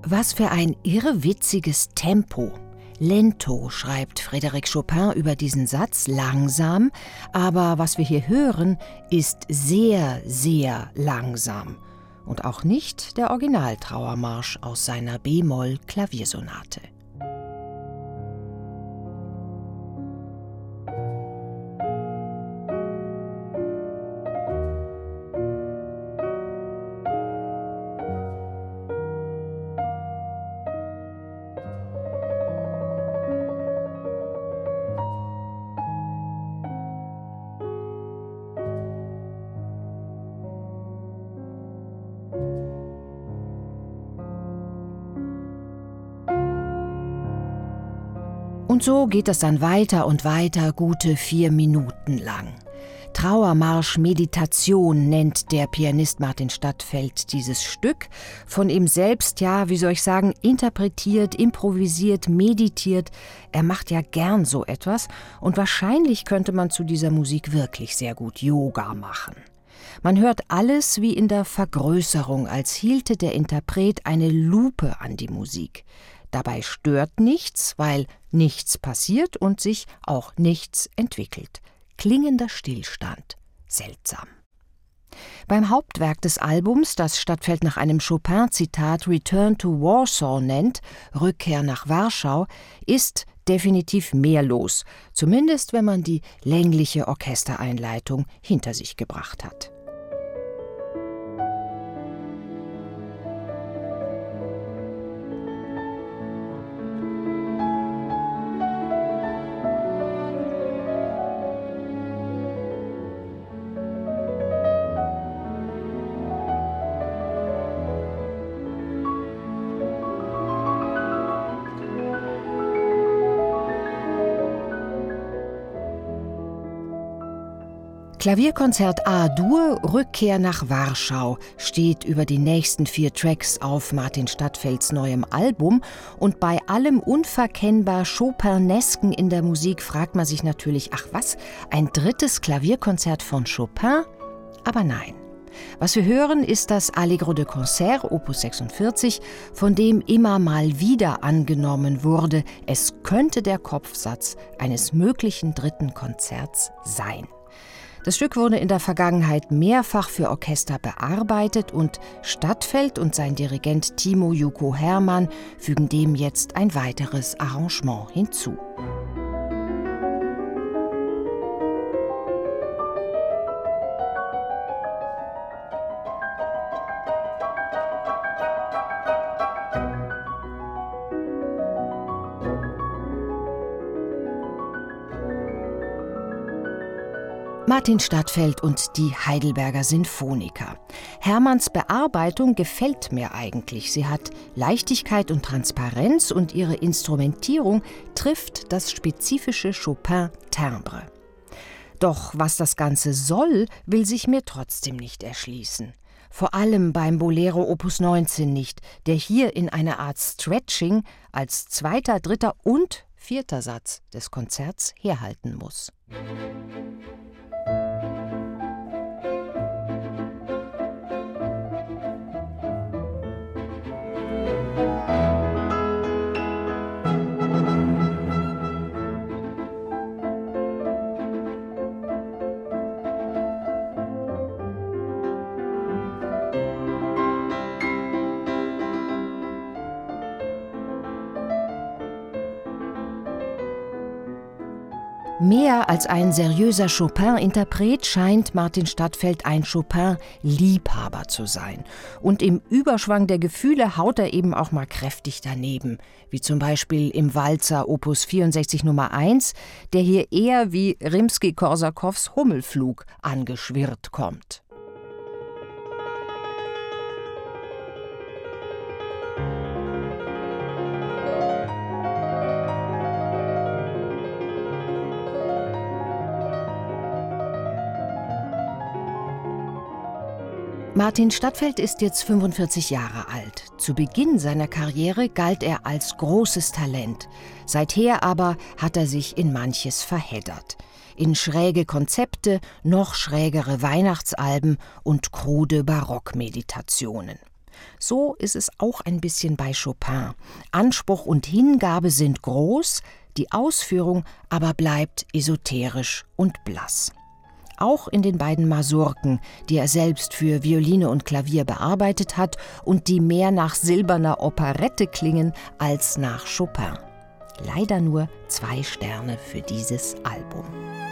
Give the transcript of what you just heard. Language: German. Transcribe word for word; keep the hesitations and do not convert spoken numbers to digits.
Was für ein irrwitziges Tempo. Lento, schreibt Frédéric Chopin über diesen Satz, langsam, aber was wir hier hören, ist sehr, sehr langsam. Und auch nicht der Originaltrauermarsch aus seiner B-Moll-Klaviersonate. Und so geht es dann weiter und weiter, gute vier Minuten lang. Trauermarsch Meditation nennt der Pianist Martin Stadtfeld dieses Stück, von ihm selbst, ja, wie soll ich sagen, interpretiert, improvisiert, meditiert. Er macht ja gern so etwas und wahrscheinlich könnte man zu dieser Musik wirklich sehr gut Yoga machen. Man hört alles wie in der Vergrößerung, als hielte der Interpret eine Lupe an die Musik. Dabei stört nichts, weil nichts passiert und sich auch nichts entwickelt. Klingender Stillstand. Seltsam. Beim Hauptwerk des Albums, das Stadtfeld nach einem Chopin-Zitat Return to Warsaw nennt, Rückkehr nach Warschau, ist definitiv mehr los, zumindest wenn man die längliche Orchestereinleitung hinter sich gebracht hat. Klavierkonzert A-Dur, Rückkehr nach Warschau, steht über die nächsten vier Tracks auf Martin Stadtfelds neuem Album. Und bei allem unverkennbar Chopinesken in der Musik fragt man sich natürlich, ach was, ein drittes Klavierkonzert von Chopin? Aber nein. Was wir hören, ist das Allegro de Concert, Opus sechsundvierzig, von dem immer mal wieder angenommen wurde, es könnte der Kopfsatz eines möglichen dritten Konzerts sein. Das Stück wurde in der Vergangenheit mehrfach für Orchester bearbeitet und Stadtfeld und sein Dirigent Timo Juko Hermann fügen dem jetzt ein weiteres Arrangement hinzu. Martin Stadtfeld und die Heidelberger Sinfoniker. Hermanns Bearbeitung gefällt mir eigentlich. Sie hat Leichtigkeit und Transparenz und ihre Instrumentierung trifft das spezifische Chopin-Timbre. Doch was das Ganze soll, will sich mir trotzdem nicht erschließen. Vor allem beim Bolero Opus neunzehn nicht, der hier in einer Art Stretching als zweiter, dritter und vierter Satz des Konzerts herhalten muss. Mehr als ein seriöser Chopin-Interpret scheint Martin Stadtfeld ein Chopin-Liebhaber zu sein. Und im Überschwang der Gefühle haut er eben auch mal kräftig daneben, wie zum Beispiel im Walzer Opus vierundsechzig Nummer eins, der hier eher wie Rimski-Korsakows Hummelflug angeschwirrt kommt. Martin Stadtfeld ist jetzt fünfundvierzig Jahre alt. Zu Beginn seiner Karriere galt er als großes Talent. Seither aber hat er sich in manches verheddert. In schräge Konzepte, noch schrägere Weihnachtsalben und krude Barockmeditationen. So ist es auch ein bisschen bei Chopin. Anspruch und Hingabe sind groß, die Ausführung aber bleibt esoterisch und blass. Auch in den beiden Masurken, die er selbst für Violine und Klavier bearbeitet hat und die mehr nach silberner Operette klingen als nach Chopin. Leider nur zwei Sterne für dieses Album.